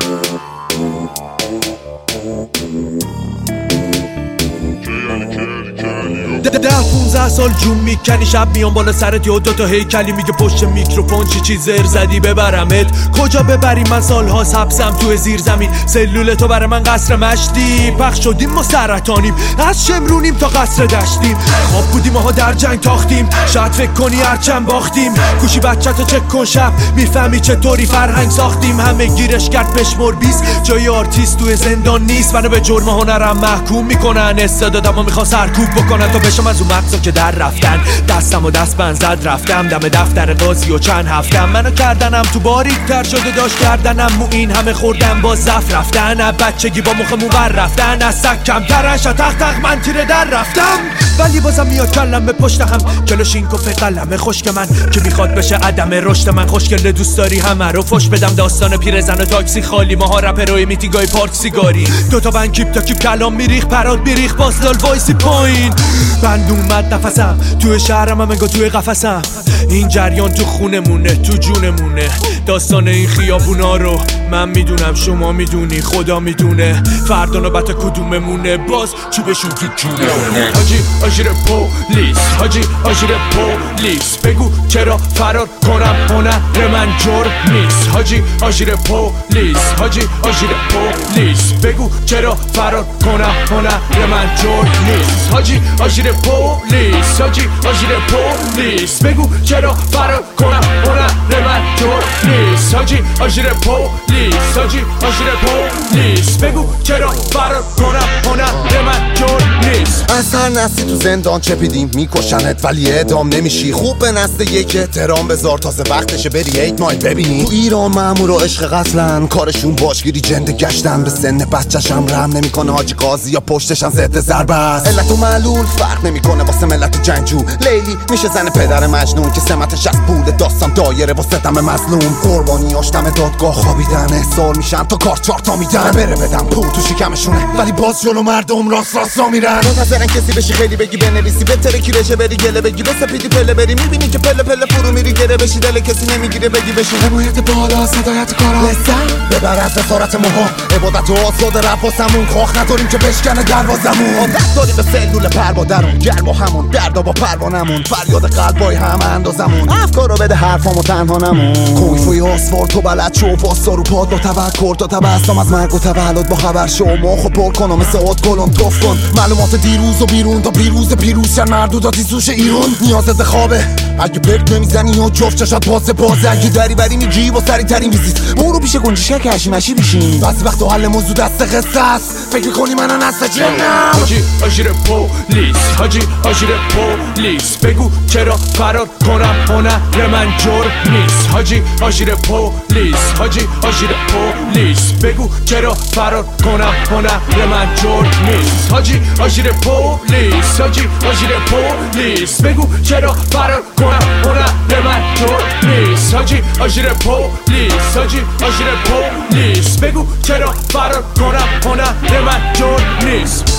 ده 15 سال جون میکنی، شب میام بالا سرت یا دوتا هیکلی میگه پشت میکروفون چی زر زدی ببرمت. کجا ببری؟ من سالها حبسم تو زیر زمین. سلول تو برای من قصر مشتی، پخش شدیم ما سرطانیم، از شمرونیم تا قصر دشتیم. خواب بودیم ماها در جنگ تاختیم، شاید فکر کنی هرچند باختیم. کوشی بچه تو چک کن شب میفهمی چطوری فرهنگ ساختیم. همه گیرش کرد بشمر 20 جای آرتیست توی زندان نیست. منو به جرم هنرم محکوم میکنن، استعدادمو میخوان سرکوب بکنن تا بشم از اون مغزا که در رفتن. دستم و دست بند زد رفتم دم دفتر قاضی و چند هفتم. منو کردنم تو باریک تر شده داشت کردنم مو این همه خوردم با زف رفتن. بچگی با مخمون بر رفتن، از سک کمترن شتق تق من تیره در رفتم. ولی بازم میاد کلم به پشت هم، کلاشین کفه قلم خشک من که میخواد بشه عدم رشد من. خوشگله دوست داری همه رو فش بدم، داستان پیرزن و تاکسی خالی، ماها رپروی میتینگای پارک سیگاری. دوتا بند کیپ تا کیپ کلام میریخ پراد بیریخ باسلال وایسی پایین. بند اومد نفسم توی شهرم هم انگار توی قفسم. این جریان تو خونمونه تو جونمونه، داستان این خیابونا رو من میدونم شما میدونی خدا میدونه. فردا نوبت کدوممونه باز چوبشون تو جونمونه. حاجی آژیر پلیس، حاجی آژیر پلیس، بگو چرا فرار کنم هنر من جرم نیست. حاجی آژیر پلیس، حاجی آژیر پلیس، بگو چرا فرار کنم هنر من جرم نیست. حاجی آژیر پلیس، حاجی آژیر پلیس، بگو چرا فرار کنم هنر من جرم نیست. حاجی آژیر پلیس، حاجی آژیر پلیس، بگو چرا فرار کنم هنر من جرم نیست. از هر نسلی تو زندان چپیدیم میکشنت ولی اعدام نمیشی. خوب به نسل یک احترام بذار، تازه وقتشه بری 8 مایل ببینی. تو ایران مامور و عشق قتلن، کارشون باشگیری جنده گشتن. به سن بچه‌شم رحم نمیکنه حاجی قاضی یا پشتشم ضد ضربه است. علت و معلول فرق نمیکنه واسه ملت جنگجو. لیلی میشه زن پدر مجنون که سمتش از پول داستان دایره واسه دم مظلوم. قربانیاش دم دادگاه خوابیدن، احضار میشن تا کار چارتا میدن. بره بدم پول تو شکمشونه ولی باز جلو مردم راست راستا میرن. منتظرن کسی بشی خیلی بگی بنویسی، بهتره کی رشه بری گله بگی، به سپیدی پله بری. میبینی که پله پله فرو میری گره بشی، دل کسی نمیگیره بگی بشی. حمایت بالا صدایت کارا لذت ببر از بصارت ماها، عبادت و آزاد رفاسمون. خواه نداریم که بشکنه دروازمون. عادت داریم به سلول پروادرون، گرم و همون دردا با پروانمون. فریاد قلبای هم اندازمون، افکارو بده حرفامو تنها نمون. کویفوی آسفال تو بلد شو، واسا رو پاد با تفکر تا تبسم از مرگ و تولد با خبر شو. مخو پر کنم مثل ات گلم توف کن معلومات دیروز و بیرون تا پیروز شن مردوداتی سوش ایرون. نیازت خوابه اگه برد نمیزنی و جفت چشات بازه. اگه دری بری میگی با سری ترین ویزیت، برو پیش گنجشک که هشی مشی بشین. بعضی وقت حل موضوع دست قصه است، فکر کنی منو نست جنم. حاجی آژیر پلیس، حاجی آژیر پلیس، بگو چرا فرار کنم هنر من جرم نیست. حاجی آژیر پلیس، حاجی آژیر پلیس، بگو چرا فرار کنم هنر من جرم نیست. حاجی آژیر پلیس، حاجی آژیر پلیس، بگو چرا فرار کنم هنر من جرم نیست. حاجی آژیر پلیس، حاجی آژیر پلیس، بگو چرا فرار کنم هنر من جرم نیست.